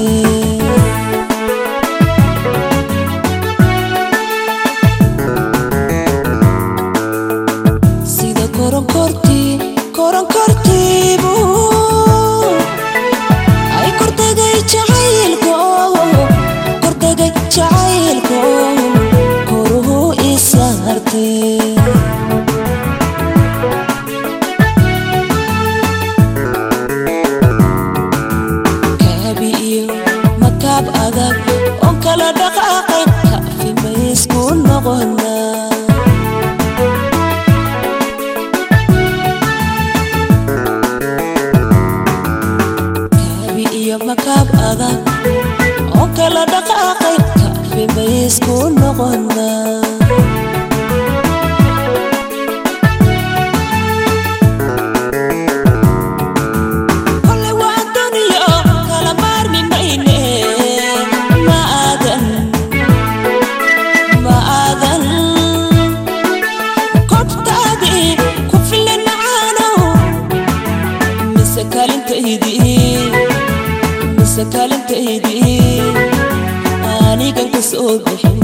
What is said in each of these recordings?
sida koron kortiibu ay kortagay jacaylko koruhu isaartay kaabi iyo makaab adag oo kala dhaqaaqay kaafi ma isku noqonaa makaab adag oo kala dhaqaaqay kaafi ma isku noqonaa kole waa duniyo kala maarmi mayne ma aadan kobtaadii ku filan macaanow mise kaalintaydii سكالنتيدي أني كان كسؤال بحن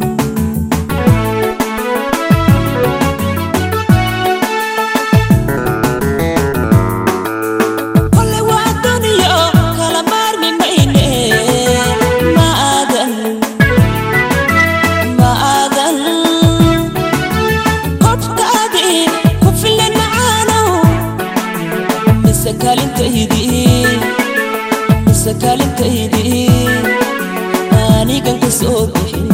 كل واحد دنيا كلامار من بيني ما آذن قفت أدي كفلن معانا مسكالنتيدي سكالنتيدي أني كان كسؤال بحن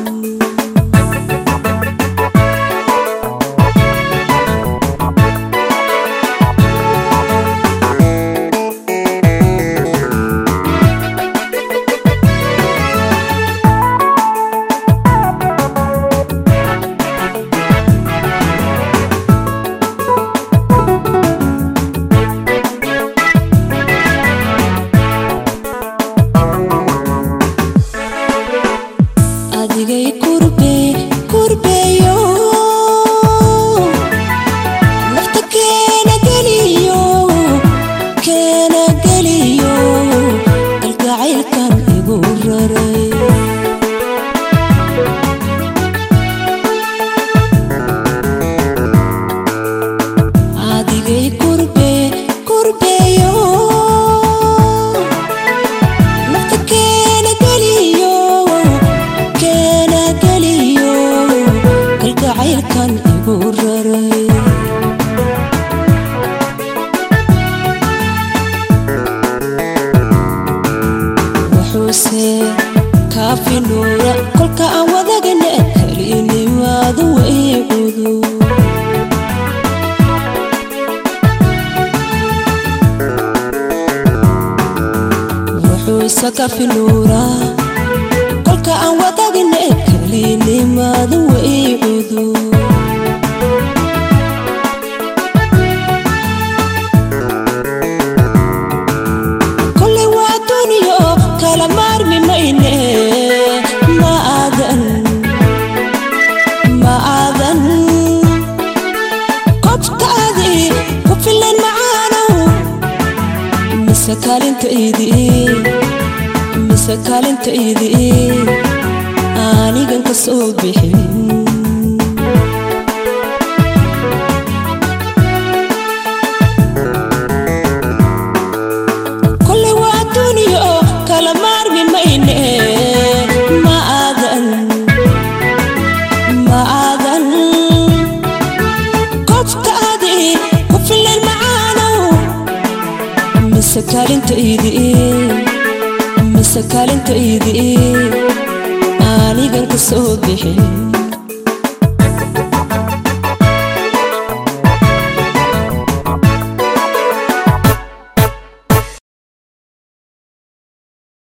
adigay kurbeyo nafta keena geliyo kalgacaylkan igu raray adigay kurbeyo nafta keena geliyo kalgacaylkan igu raray wuxuuse kaafi nuura kolka aan wadagana kalinimaadu waycudu wuxuuse kaafi nuura kolka aan wadagana kalinimaadu waycudu kole waa duniyo kala maarmi mayne ma aadan qoftaadii ku filan macaanow mise kaalintaydii anigan kasoo bixin kole waa duniyo kala maarmi mayne ma aadan qoftaadii ku filan macaanow mise kaalintaydii anigan kasoo bixin